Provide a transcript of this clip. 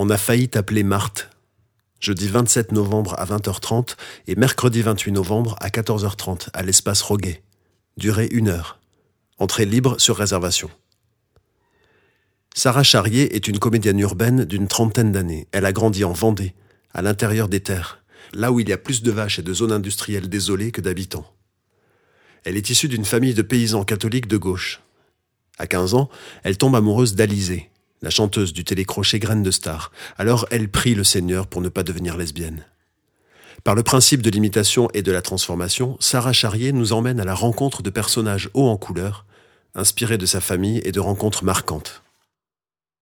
On a failli t'appeler Marthe. Jeudi 27 novembre à 20h30 et mercredi 28 novembre à 14h30 à l'espace Roguet. Durée 1 heure. Entrée libre sur réservation. Sarah Charrier est une comédienne urbaine d'une 30aine d'années. Elle a grandi en Vendée, à l'intérieur des terres, là où il y a plus de vaches et de zones industrielles désolées que d'habitants. Elle est issue d'une famille de paysans catholiques de gauche. À 15 ans, elle tombe amoureuse d'Alizée, la chanteuse du télécrochet Graines de Star. Alors elle prie le Seigneur pour ne pas devenir lesbienne. Par le principe de l'imitation et de la transformation, Sarah Charrier nous emmène à la rencontre de personnages hauts en couleur, inspirés de sa famille et de rencontres marquantes.